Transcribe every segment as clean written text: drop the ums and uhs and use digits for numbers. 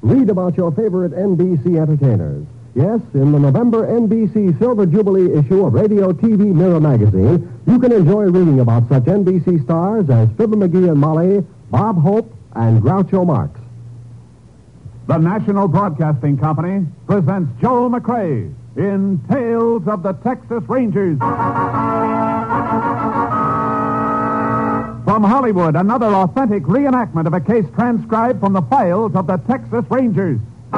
Read about your favorite NBC entertainers. Yes, in the November NBC Silver Jubilee issue of Radio TV Mirror magazine, you can enjoy reading about such NBC stars as Fibber McGee and Molly, Bob Hope, and Groucho Marx. The National Broadcasting Company presents Joel McRae in Tales of the Texas Rangers. From Hollywood, another authentic reenactment of a case transcribed from the files of the Texas Rangers.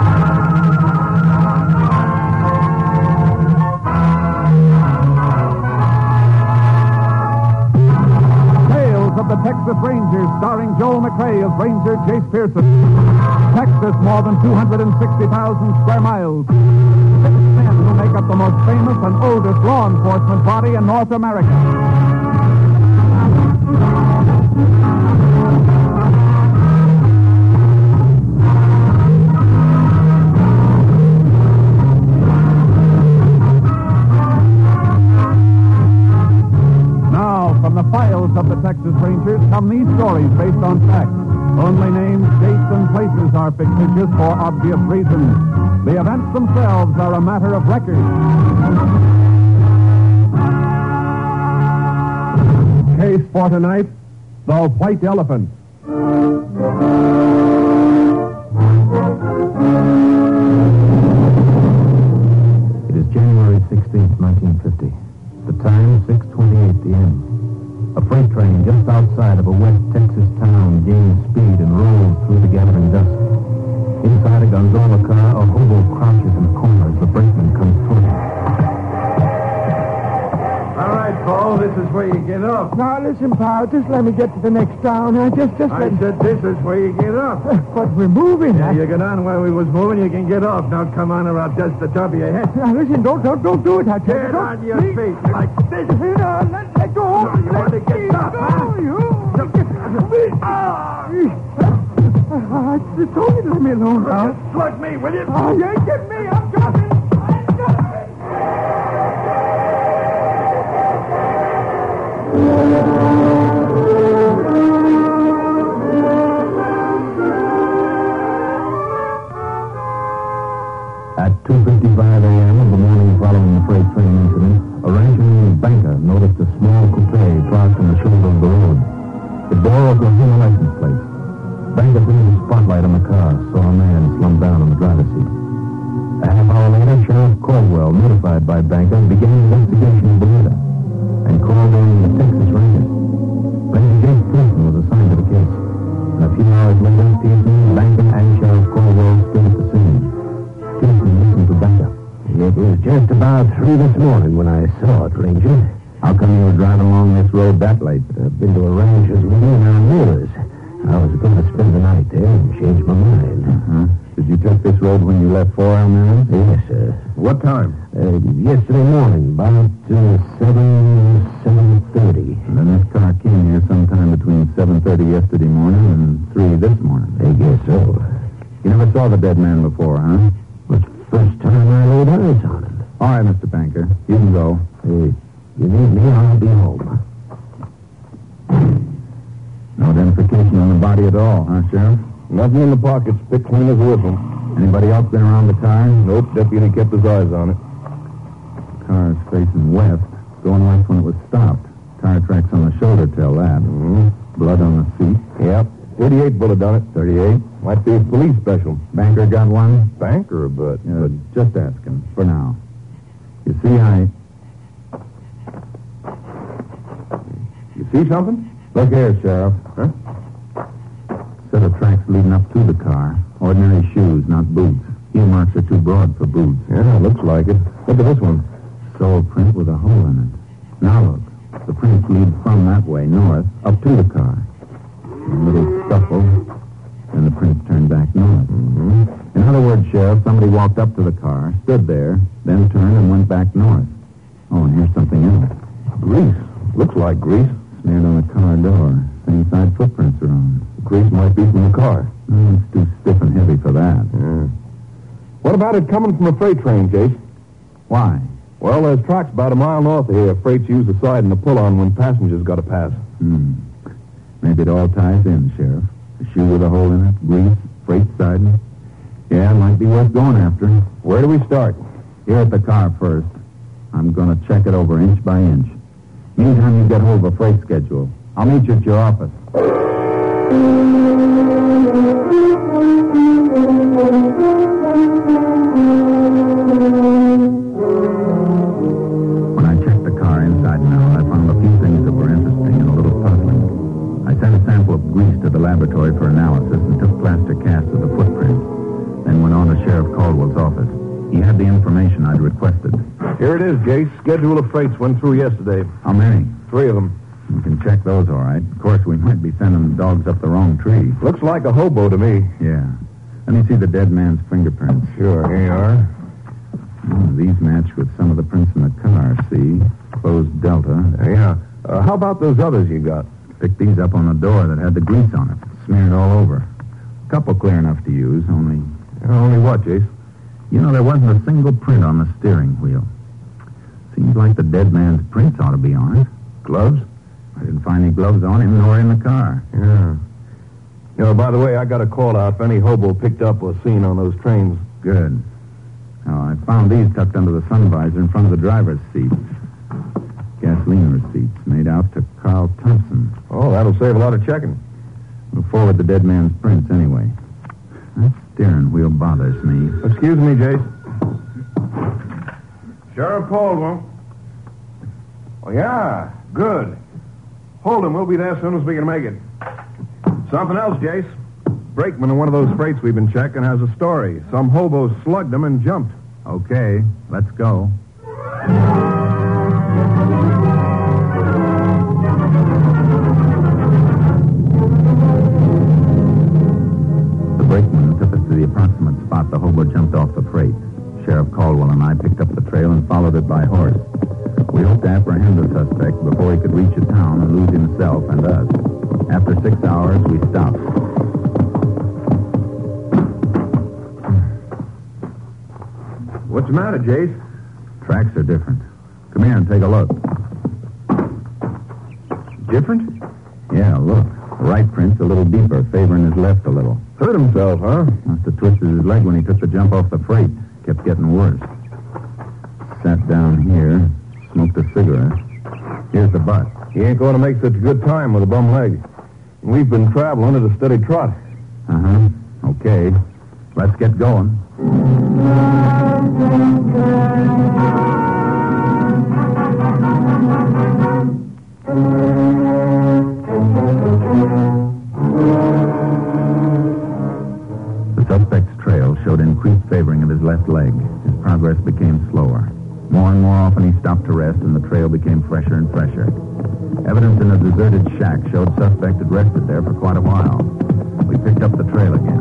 Tales of the Texas Rangers, starring Joel McRae as Ranger Jace Pearson. Texas, more than 260,000 square miles. 6 men who make up the most famous and oldest law enforcement body in North America. From the files of the Texas Rangers come these stories based on facts. Only names, dates, and places are fictitious for obvious reasons. The events themselves are a matter of record. Case for tonight, the White Elephant. It is January 16th, 1950. The time, 6:28 p.m. A freight train just outside of a West Texas town gained speed and rolled through the gathering dusk. Inside a gondola car, a hobo crouches in a corner as the brakeman comes toward him. All right, Paul, this is where you get off. Now, listen, pal, just let me get to the next town. I said this is where you get off. But we're moving. Yeah, you get on where we was moving, you can get off. Now, come on, or I'll dust the top of your head. Now, listen, don't do it. Get on your feet like this. Let go. You want to get off, huh? I told you to let me alone, pal. Slug me, will you? You ain't getting me. I'm dropping. At 2:55 a.m. of the morning following the freight train incident, a rancher named Banker noticed a small coupe parked on the shoulder of the road. It bore Oklahoma license plate. Banker put his spotlight on the car, saw a man slumped down on the driver's seat. A half hour later, Sheriff Caldwell, notified by Banker, began an investigation of the murder and called in the Texas Rangers. Ranger Jace Pearson was assigned to the case. And a few hours later, Pearson, Banker, and Sheriff Caldwell stood at the scene. Pearson listened to Banker. It was just about 3 this morning when I saw it, Ranger. How come you were driving along this road that late? I've been to a rancher's meeting in our neighbors. I was going to spend the night there and change my mind. Uh-huh. Did you take this road when you left 4 Elm? Yes, sir. What time? Yesterday morning, about 7:30. And then this car came here sometime between 7:30 yesterday morning and 3 this morning. I guess so. You never saw the dead man before, huh? It was the first time I laid eyes on him. All right, Mr. Banker. You can go. Hey, you need me, I'll be home. No identification on the body at all, huh, Sheriff? Nothing in the pockets. Picked clean as a whistle. Anybody else been around the car? Nope. Deputy kept his eyes on it. The car is facing west, going west when it was stopped. Tire tracks on the shoulder tell that. Mm-hmm. Blood on the seat. Yep. 38 bullet on it. 38. Might be a police special. Banker got one? Banker, but just asking, for now. You see, You see something? Look here, Sheriff. Huh? Set of tracks leading up to the car. Ordinary shoes, not boots. Heel marks are too broad for boots. Yeah, looks like it. Look at this one. Sole print with a hole in it. Now look. The prints lead from that way, north, up to the car. A little scuffle, and the prints turned back north. Mm-hmm. In other words, Sheriff, somebody walked up to the car, stood there, then turned and went back north. Oh, and here's something else. Grease. Looks like grease. Smeared on the car door. Same side footprints are on. The grease might be from the car. Oh, it's too stiff and heavy for that. Yeah. What about it coming from a freight train, Jace? Why? Well, there's tracks about a mile north of here. Freight's use the side and the pull-on when passengers got to pass. Maybe it all ties in, Sheriff. The shoe with a hole in it, grease, freight siding. Yeah, it might be worth going after. Where do we start? Here at the car first. I'm going to check it over inch by inch. Meantime, you get hold of a freight schedule. I'll meet you at your office. When I checked the car inside and out, I found a few things that were interesting and a little puzzling. I sent a sample of grease to the laboratory for analysis and took plaster casts of the footprint. Then went on to Sheriff Caldwell's office. He had the information I'd requested. Here it is, Jace. Schedule of freights went through yesterday. How many? 3 of them. We can check those, all right. Of course, we might be sending dogs up the wrong tree. Looks like a hobo to me. Yeah. Let me see the dead man's fingerprints. Sure, here you are. These match with some of the prints in the car, see? Closed delta. Yeah. How about those others you got? Picked these up on the door that had the grease on it. Smeared all over. Couple clear enough to use, only... Only what, Jace? You know, there wasn't a single print on the steering wheel. Seems like the dead man's prints ought to be on it. Gloves? I didn't find any gloves on him nor in the car. Yeah. By the way, I got a call out if any hobo picked up or seen on those trains. Good. Now, I found these tucked under the sun visor in front of the driver's seat. Gasoline receipts made out to Carl Thompson. Oh, that'll save a lot of checking. We'll forward the dead man's prints anyway. That steering wheel bothers me. Excuse me, Jace. Sheriff Caldwell. Oh, yeah. Good. Hold him. We'll be there as soon as we can make it. Something else, Jace. Brakeman in one of those freights we've been checking has a story. Some hobos slugged him and jumped. Okay, let's go. The brakeman took us to the approximate spot the hobo jumped off the freight. Sheriff Caldwell and I picked up the trail and followed it by horse. We hoped to apprehend the suspect before he could reach a town and lose himself and us. After 6 hours, we stopped. What's the matter, Jace? Tracks are different. Come here and take a look. Different? Yeah, look. The right print's a little deeper, favoring his left a little. Hurt himself, huh? Must have twisted his leg when he took the jump off the freight. Kept getting worse. Sat down here, smoked a cigarette. Here's the butt. He ain't going to make such a good time with a bum leg. We've been traveling at a steady trot. Uh-huh. Okay. Let's get going. The suspect's trail showed increased favoring of his left leg. His progress became slower. More and more often he stopped to rest, and the trail became fresher and fresher. Evidence in a deserted shack showed suspect had rested there for quite a while. We picked up the trail again.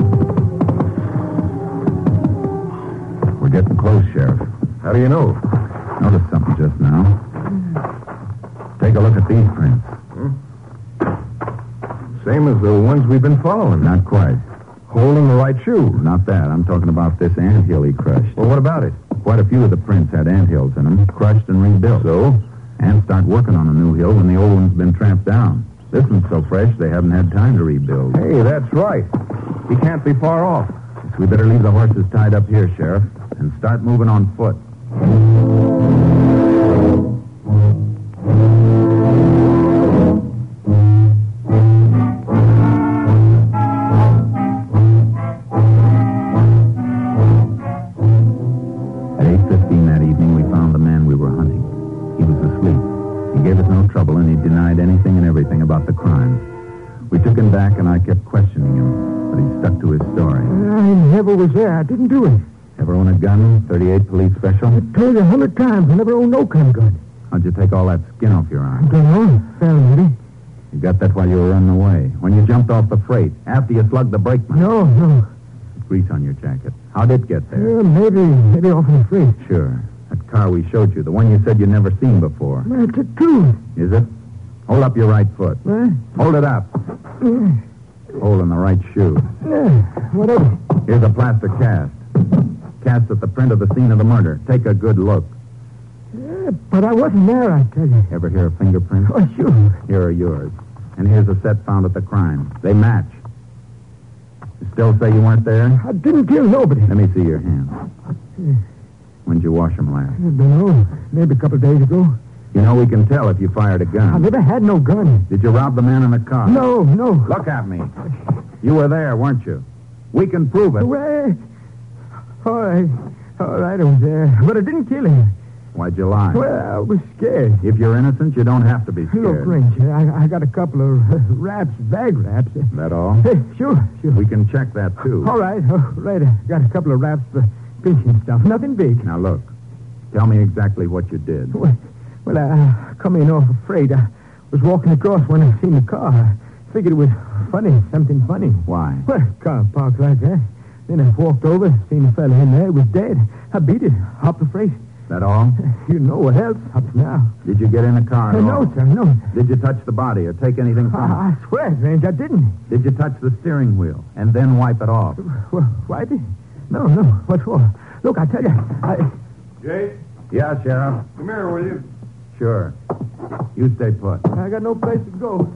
We're getting close, Sheriff. How do you know? Noticed something just now. Take a look at these prints. Same as the ones we've been following. Not quite. Hole in the right shoe. Not that. I'm talking about this anthill he crushed. Well, what about it? Quite a few of the prints had anthills in them, crushed and rebuilt. So? And start working on a new hill when the old one's been tramped down. This one's so fresh they haven't had time to rebuild. Hey, that's right. He can't be far off. So we better leave the horses tied up here, Sheriff, and start moving on foot. At 8:15 that evening, we found the man we were hunting. He was asleep. He gave us no trouble, and he denied anything and everything about the crime. We took him back, and I kept questioning him, but he stuck to his story. I never was there. I didn't do it. Ever own a gun? 38 police special? I told you 100 times I never owned no kind of gun. How'd you take all that skin off your arm? Don't know. Fell, maybe. You got that while you were running away. When you jumped off the freight, after you slugged the brakeman. No. Grease on your jacket. How'd it get there? Maybe off in the freight. Sure. That car we showed you, the one you said you'd never seen before. It's a truth. Is it? Hold up your right foot. What? Hold it up. Hole in the right shoe. Whatever. Here's a plaster cast. Cast at the print of the scene of the murder. Take a good look. But I wasn't there, I tell you. Ever hear of fingerprints? Oh, sure. Here are yours. And here's a set found at the crime. They match. You still say you weren't there? I didn't kill nobody. Let me see your hands. When'd you wash them last? I don't know. Maybe a couple of days ago. You know, we can tell if you fired a gun. I never had no gun. Did you rob the man in the car? No. Look at me. You were there, weren't you? We can prove it. Well, all right, I was there. But I didn't kill him. Why'd you lie? Well, I was scared. If you're innocent, you don't have to be scared. Look, Ranger, I got a couple of bag wraps. That all? Hey, sure. We can check that, too. All right. I got a couple of wraps for pinching stuff. Nothing big. Now, look. Tell me exactly what you did. Well, I come in off freight. I was walking across when I seen the car. I figured it was funny, something funny. Why? Well, car parked like that. Then I walked over, seen the fella in there. He was dead. I beat it, hopped the freight. That all? You know what else up to now. Did you get in the car at all? No, sir, no. Did you touch the body or take anything from it? I swear, Range, I didn't. Did you touch the steering wheel and then wipe it off? Well, why did? No. What for? Look, I tell you, Jay, Yeah, Sheriff. come here, will you? Sure. You stay put. I got no place to go.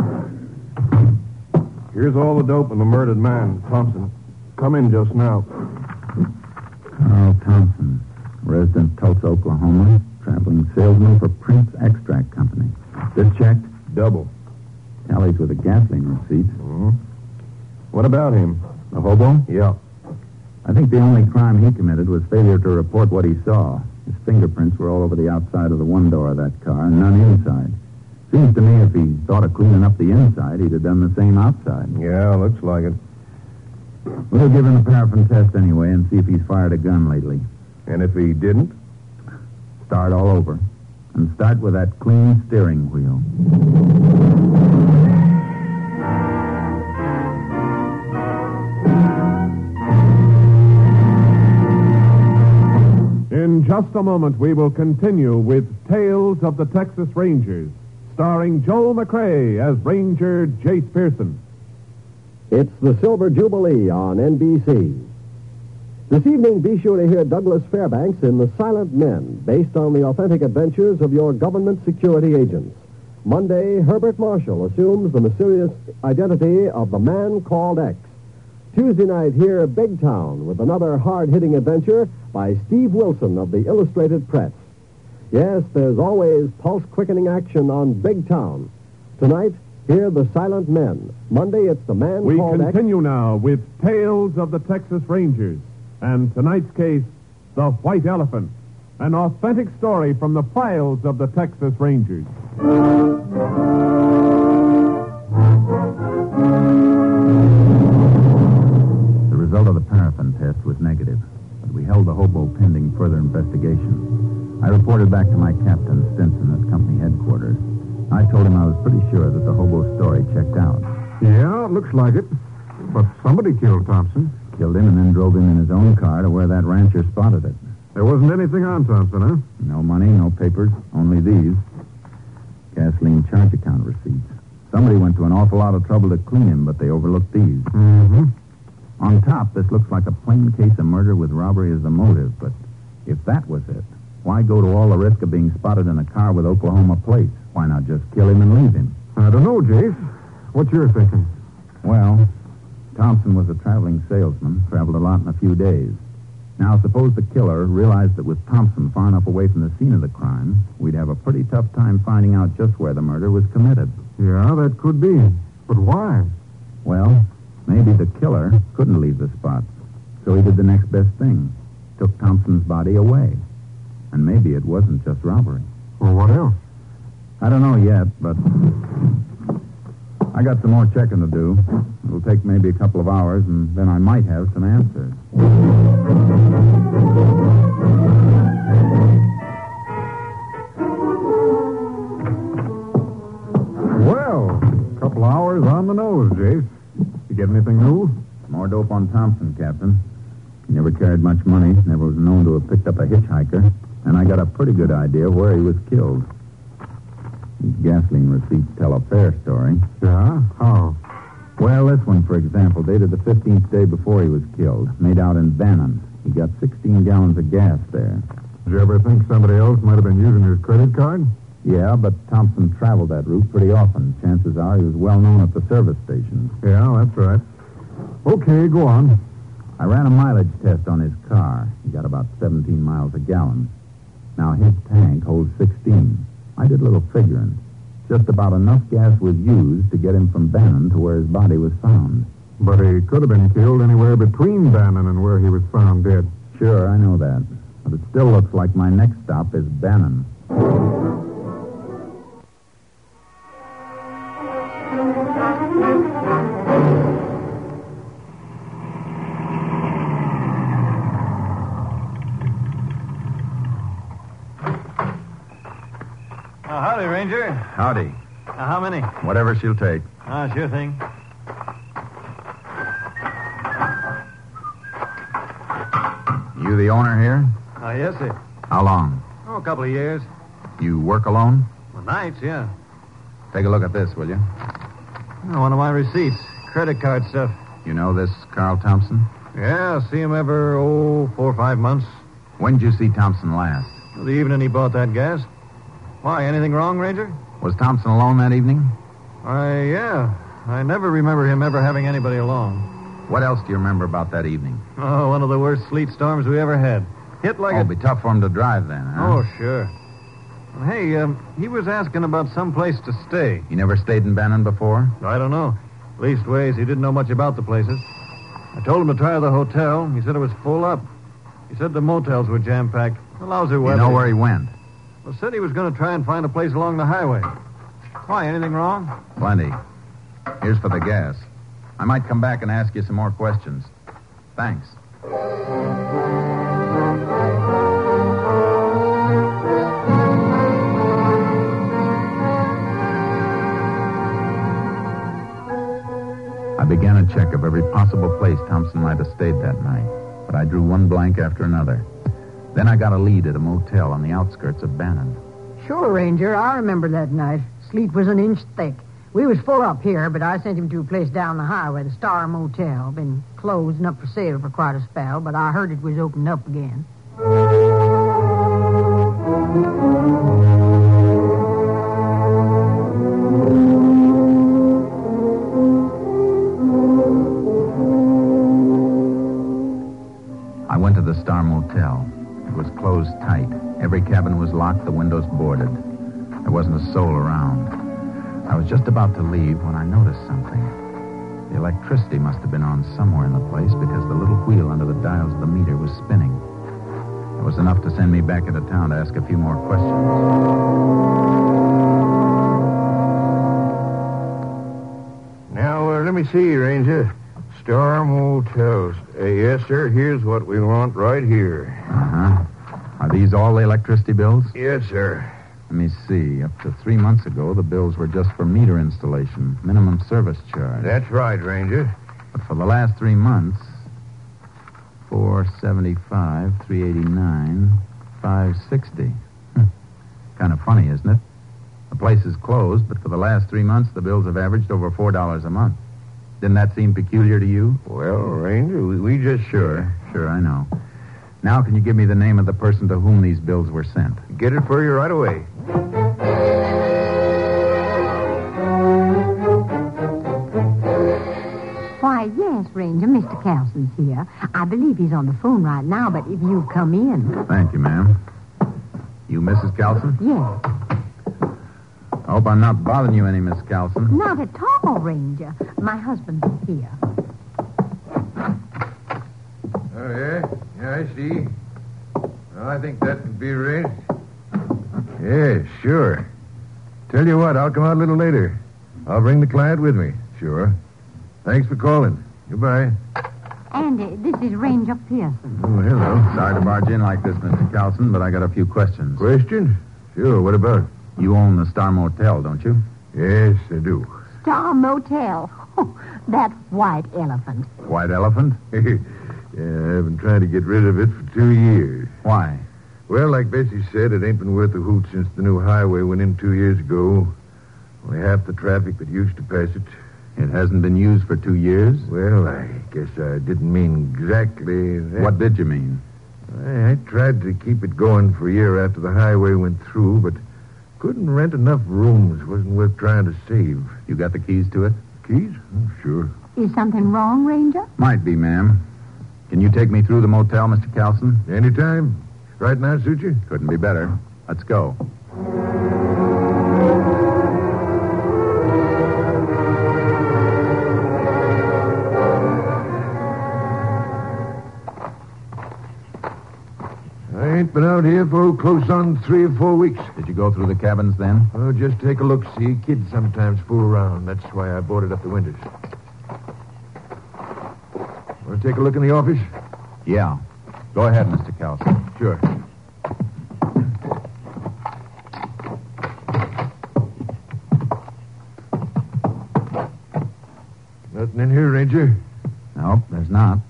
Here's all the dope and the murdered man, Thompson. Come in just now. Carl Thompson, resident Tulsa, Oklahoma, traveling salesman for Prince Extract Company. This checked? Double. Tallies with a gasoline receipt. Mm-hmm. What about him? The hobo? Yeah. I think the only crime he committed was failure to report what he saw. His fingerprints were all over the outside of the one door of that car and none inside. Seems to me if he thought of cleaning up the inside, he'd have done the same outside. Yeah, looks like it. We'll give him a paraffin test anyway and see if he's fired a gun lately. And if he didn't? Start all over. And start with that clean steering wheel. In just a moment, we will continue with Tales of the Texas Rangers, starring Joel McRae as Ranger Jace Pearson. It's the Silver Jubilee on NBC. This evening, be sure to hear Douglas Fairbanks in The Silent Men, based on the authentic adventures of your government security agents. Monday, Herbert Marshall assumes the mysterious identity of the man called X. Tuesday night, hear Big Town with another hard-hitting adventure by Steve Wilson of the Illustrated Press. Yes, there's always pulse-quickening action on Big Town. Tonight, hear The Silent Men. Monday, it's the man We called X. continue now with Tales of the Texas Rangers. And tonight's case, The White Elephant, an authentic story from the files of the Texas Rangers. The result of the paraffin test was negative, but we held the hobo pending further investigation. I reported back to my captain, Stinson, at company headquarters. I told him I was pretty sure that the hobo story checked out. Yeah, it looks like it. But somebody killed Thompson. Killed him and then drove him in his own car to where that rancher spotted it. There wasn't anything on Thompson, huh? No money, no papers, only these. Gasoline charge account receipts. Somebody went to an awful lot of trouble to clean him, but they overlooked these. Mm-hmm. On top, this looks like a plain case of murder with robbery as the motive, but if that was it, why go to all the risk of being spotted in a car with Oklahoma plates? Why not just kill him and leave him? I don't know, Jace. What's your thinking? Well, Thompson was a traveling salesman, traveled a lot in a few days. Now, suppose the killer realized that with Thompson far enough away from the scene of the crime, we'd have a pretty tough time finding out just where the murder was committed. Yeah, that could be. But why? Well, maybe the killer couldn't leave the spot, so he did the next best thing. Took Thompson's body away. And maybe it wasn't just robbery. Well, what else? I don't know yet, but I got some more checking to do. It'll take maybe a couple of hours, and then I might have some answers. Well, a couple hours on the nose, Jace. You get anything new? More dope on Thompson, Captain. He never carried much money, never was known to have picked up a hitchhiker, and I got a pretty good idea where he was killed. These gasoline receipts tell a fair story. Yeah? How? Well, this one, for example, dated the 15th day before he was killed, made out in Bannon. He got 16 gallons of gas there. Did you ever think somebody else might have been using his credit card? Yeah, but Thompson traveled that route pretty often. Chances are he was well known at the service stations. Yeah, that's right. Okay, go on. I ran a mileage test on his car. He got about 17 miles a gallon. Now, his tank holds 16. I did a little figuring. Just about enough gas was used to get him from Bannon to where his body was found. But he could have been killed anywhere between Bannon and where he was found dead. Sure, I know that. But it still looks like my next stop is Bannon. Howdy, Ranger. Howdy. How many? Whatever she'll take. Sure thing. You the owner here? Yes, sir. How long? A couple of years. You work alone? Well, nights, yeah. Take a look at this, will you? One of my receipts. Credit card stuff. You know this Carl Thompson? Yeah, see him every, 4 or 5 months. When did you see Thompson last? The evening he bought that gas. Why, anything wrong, Ranger? Was Thompson alone that evening? Yeah. I never remember him ever having anybody along. What else do you remember about that evening? Oh, one of the worst sleet storms we ever had. Hit like It'd be tough for him to drive then, huh? Oh, sure. Well, hey, he was asking about some place to stay. You never stayed in Bannon before? I don't know. Leastways, he didn't know much about the places. I told him to try the hotel. He said it was full up. He said the motels were jam-packed. The lousy weather. You know where he went? Well, said he was going to try and find a place along the highway. Why, anything wrong? Plenty. Here's for the gas. I might come back and ask you some more questions. Thanks. I began a check of every possible place Thompson might have stayed that night, but I drew one blank after another. Then I got a lead at a motel on the outskirts of Bannon. Sure, Ranger. I remember that night. Sleet was an inch thick. We was full up here, but I sent him to a place down the highway, the Star Motel. Been closed and up for sale for quite a spell, but I heard it was opened up again. I went to the Star Motel. It was closed tight. Every cabin was locked, the windows boarded. There wasn't a soul around. I was just about to leave when I noticed something. The electricity must have been on somewhere in the place because the little wheel under the dials of the meter was spinning. It was enough to send me back into town to ask a few more questions. Now, let me see, Ranger. Star Motels. Yes, sir. Here's what we want right here. Uh-huh. Are these all the electricity bills? Yes, sir. Let me see. Up to 3 months ago, the bills were just for meter installation, minimum service charge. That's right, Ranger. But for the last 3 months, $475, $389, $560. Kind of funny, isn't it? The place is closed, but for the last 3 months, the bills have averaged over $4 a month. Didn't that seem peculiar to you? Well, Ranger, we just... Sure, I know. Now, can you give me the name of the person to whom these bills were sent? Get it for you right away. Why, yes, Ranger, Mr. Carlson's here. I believe he's on the phone right now, but if you come in... Thank you, ma'am. You Mrs. Carlson? Yes. I hope I'm not bothering you any, Miss Carlson. Not at all, Ranger. My husband is here. Oh, yeah? Yeah, I see. Well, I think that could be arranged. Yeah, sure. Tell you what, I'll come out a little later. I'll bring the client with me. Sure. Thanks for calling. Goodbye. And this is Ranger Pearson. Oh, hello. Sorry to barge in like this, Mr. Carlson, but I got a few questions. Questions? Sure, what about? You own the Star Motel, don't you? Yes, I do. Star Motel. Oh, that white elephant. White elephant? Yeah, I've been trying to get rid of it for 2 years. Why? Well, like Bessie said, it ain't been worth a hoot since the new highway went in 2 years ago. Only half the traffic that used to pass it. It hasn't been used for 2 years? Well, I guess I didn't mean exactly that. What did you mean? I tried to keep it going for a year after the highway went through, but couldn't rent enough rooms. Wasn't worth trying to save. You got the keys to it? Keys? Oh, sure. Is something wrong, Ranger? Might be, ma'am. Can you take me through the motel, Mr. Calson? Anytime. Right now, suit you? Couldn't be better. Let's go. I ain't been out here for close on 3 or 4 weeks. Did you go through the cabins then? Oh, just take a look. See, kids sometimes fool around. That's why I boarded up the windows. Want to take a look in the office? Yeah. Go ahead, Mr. Calson. Sure. Nothing in here, Ranger. Nope, there's not.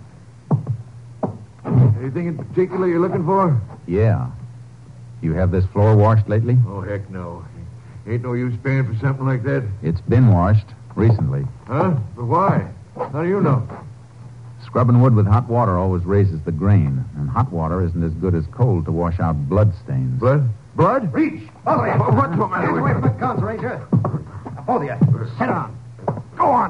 Anything in particular you're looking for? Yeah. You have this floor washed lately? Oh, heck no. Ain't no use paying for something like that. It's been washed recently. Huh? But why? How do you know? Scrubbing wood with hot water always raises the grain, and hot water isn't as good as cold to wash out blood stains. Blood? Blood? Reach! What's the matter with Away you? from the guns, Ranger. Both of you. Sit down. Go on.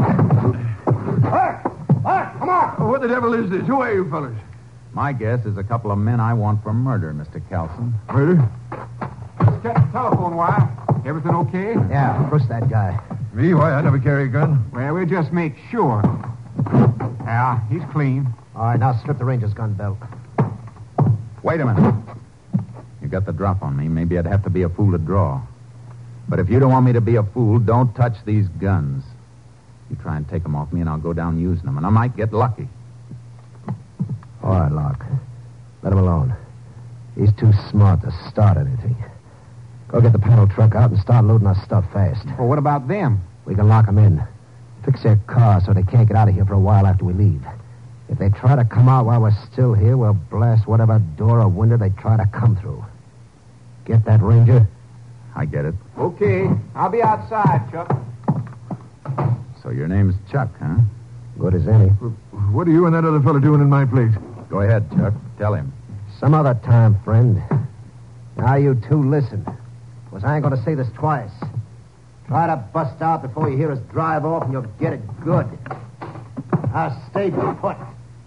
Come on. What the devil is this? Who are you fellas? My guess is a couple of men I want for murder, Mr. Calson. Murder? Let's check the telephone wire. Everything okay? Yeah, push that guy. Me? Why? I never carry a gun. Well, we'll just make sure. Yeah, he's clean. All right, now strip the Ranger's gun belt. Wait a minute. You got the drop on me. Maybe I'd have to be a fool to draw. But if you don't want me to be a fool, don't touch these guns. You try and take them off me, and I'll go down using them, and I might get lucky. All right, Locke. Let him alone. He's too smart to start anything. Go get the panel truck out and start loading our stuff fast. Well, what about them? We can lock them in. Fix their car so they can't get out of here for a while after we leave. If they try to come out while we're still here, we'll blast whatever door or window they try to come through. Get that, Ranger? I get it. Okay. I'll be outside, Chuck. So your name's Chuck, huh? Good as any. What are you and that other fellow doing in my place? Go ahead, Chuck. Tell him. Some other time, friend. Now you two listen. Because I ain't going to say this twice. Try to bust out before you hear us drive off, and you'll get it good. Now stay put.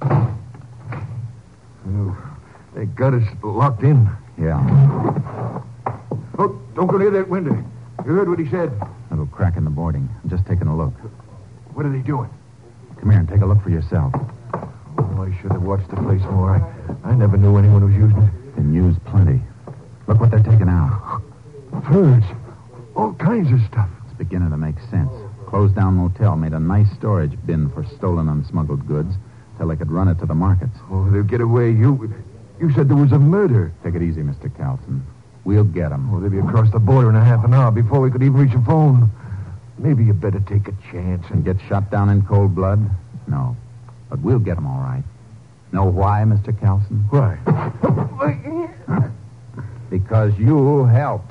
Oh, they got us locked in. Yeah. Oh, don't go near that window. You heard what he said. Little crack in the boarding. I'm just taking a look. What are they doing? Come here and take a look for yourself. Oh, I should have watched the place more. I never knew anyone was using it. Been used plenty. Look what they're taking out. Furs. All kinds of stuff. It's beginning to make sense. Closed down motel made a nice storage bin for stolen and smuggled goods till they could run it to the markets. Oh, they'll get away. You said there was a murder. Take it easy, Mr. Calson. We'll get them. Oh, they'll be across the border in a half an hour before we could even reach a phone. Maybe you better take a chance And get shot down in cold blood? No. But we'll get them all right. Know why, Mr. Calson? Why? Because you'll help.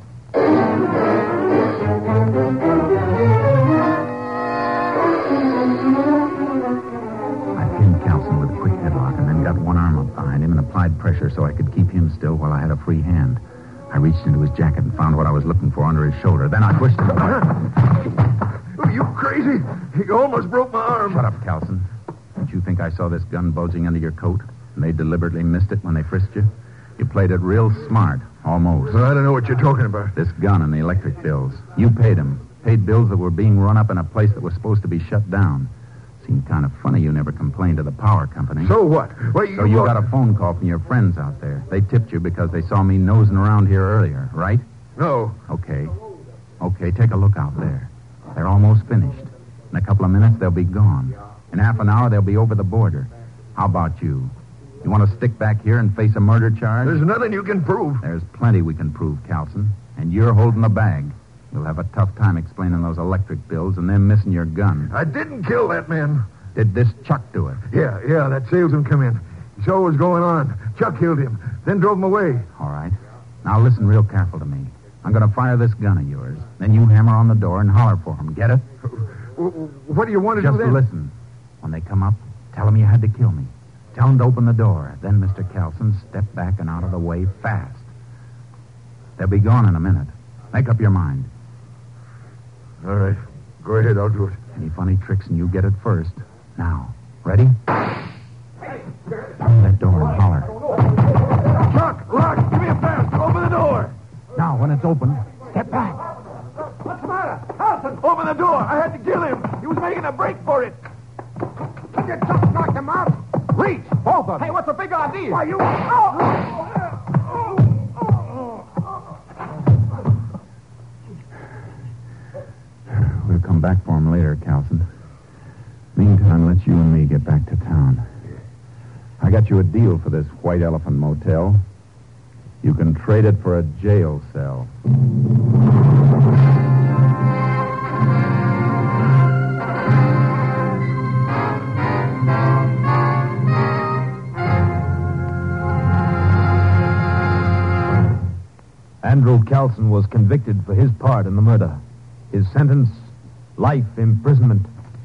I pinned Calson with a quick headlock and then got one arm up behind him and applied pressure so I could keep him still while I had a free hand. I reached into his jacket and found what I was looking for under his shoulder. Then I pushed him away. Are you crazy? You almost broke my arm. Shut up, Calson. Don't you think I saw this gun bulging under your coat? And they deliberately missed it when they frisked you? You played it real smart, almost. Well, I don't know what you're talking about. This gun and the electric bills. You paid them. Paid bills that were being run up in a place that was supposed to be shut down. Seemed kind of funny you never complained to the power company. So what? Well, So you got a phone call from your friends out there. They tipped you because they saw me nosing around here earlier, right? No. Okay. Okay, take a look out there. They're almost finished. In a couple of minutes, they'll be gone. In half an hour, they'll be over the border. How about you? You want to stick back here and face a murder charge? There's nothing you can prove. There's plenty we can prove, Calson. And you're holding the bag. You'll have a tough time explaining those electric bills and them missing your gun. I didn't kill that man. Did this Chuck do it? Yeah, that salesman come in. He saw what was going on. Chuck killed him, then drove him away. All right. Now listen real careful to me. I'm going to fire this gun of yours. Then you hammer on the door and holler for him. Get it? What do you want to Just do then? listen. When they come up, tell them you had to kill me. Tell them to open the door. Then, Mr. Calson, step back and out of the way fast. They'll be gone in a minute. Make up your mind. All right. Go ahead, I'll do it. Any funny tricks and you get it first. Now, ready? Open that door and holler. Lock! Give me a fast. Open the door. Now, when it's open, step back. What's the matter? Carlson, open the door. I had to kill him. He was making a break for it. You just knocked him out. Reach, both of them. Hey, what's the big idea? Why, you... We'll come back for him later, Carlson. Meantime, let's you and me get back to town. I got you a deal for this White Elephant Motel. You can trade it for a jail cell. Andrew Carlson was convicted for his part in the murder. His sentence, life imprisonment.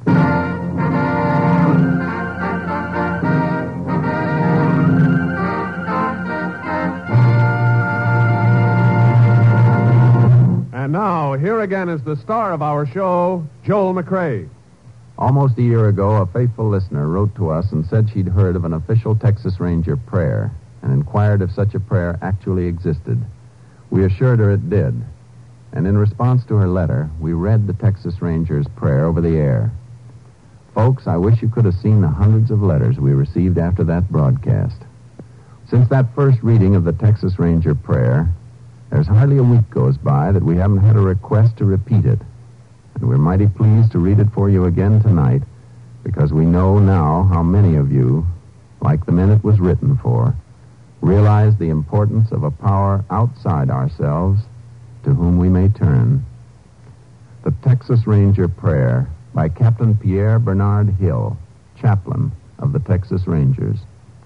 And now, here again is the star of our show, Joel McCrea. Almost a year ago, a faithful listener wrote to us and said she'd heard of an official Texas Ranger prayer and inquired if such a prayer actually existed. We assured her it did, and in response to her letter, we read the Texas Ranger's prayer over the air. Folks, I wish you could have seen the hundreds of letters we received after that broadcast. Since that first reading of the Texas Ranger prayer, there's hardly a week goes by that we haven't had a request to repeat it. And we're mighty pleased to read it for you again tonight, because we know now how many of you, like the men it was written for, realize the importance of a power outside ourselves to whom we may turn. The Texas Ranger Prayer by Captain Pierre Bernard Hill, chaplain of the Texas Rangers.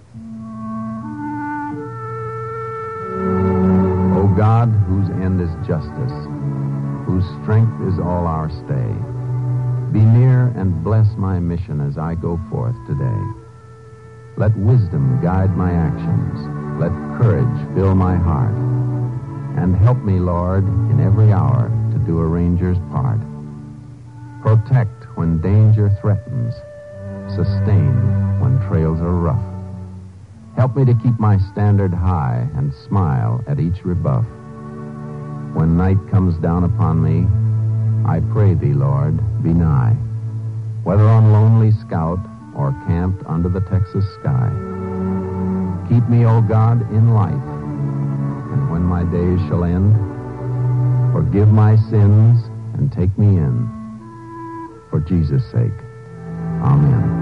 O God, whose end is justice, whose strength is all our stay, be near and bless my mission as I go forth today. Let wisdom guide my actions. Let courage fill my heart. And help me, Lord, in every hour to do a ranger's part. Protect when danger threatens. Sustain when trails are rough. Help me to keep my standard high and smile at each rebuff. When night comes down upon me, I pray thee, Lord, be nigh. Whether on lonely scout or camped under the Texas sky. Keep me, O God, in life, and when my days shall end, forgive my sins and take me in. For Jesus' sake. Amen.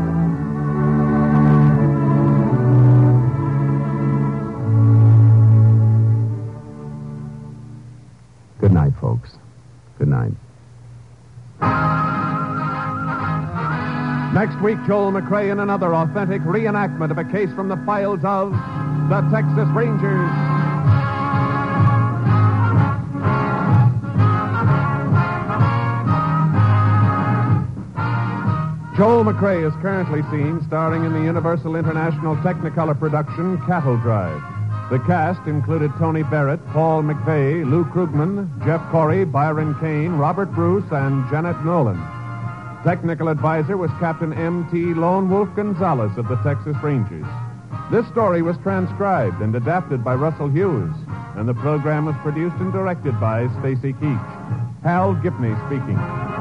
Good night, folks. Good night. Next week, Joel McCrea in another authentic reenactment of a case from the files of the Texas Rangers. Joel McCrea is currently seen starring in the Universal International Technicolor production Cattle Drive. The cast included Tony Barrett, Paul McVeigh, Lou Krugman, Jeff Corey, Byron Kane, Robert Bruce, and Janet Nolan. Technical advisor was Captain M.T. Lone Wolf Gonzalez of the Texas Rangers. This story was transcribed and adapted by Russell Hughes, and the program was produced and directed by Stacy Keach. Hal Gipney speaking.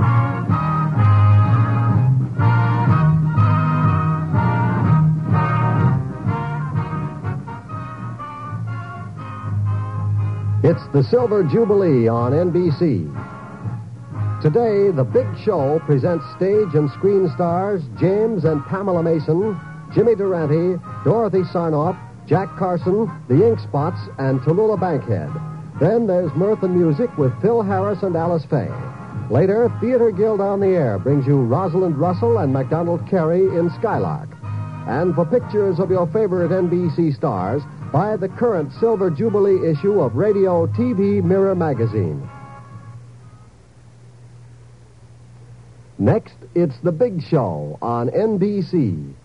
It's the Silver Jubilee on NBC. Today, The Big Show presents stage and screen stars James and Pamela Mason, Jimmy Durante, Dorothy Sarnoff, Jack Carson, the Ink Spots, and Tallulah Bankhead. Then there's mirth and music with Phil Harris and Alice Faye. Later, Theater Guild on the Air brings you Rosalind Russell and MacDonald Carey in Skylark. And for pictures of your favorite NBC stars, buy the current Silver Jubilee issue of Radio TV Mirror magazine. Next, it's The Big Show on NBC.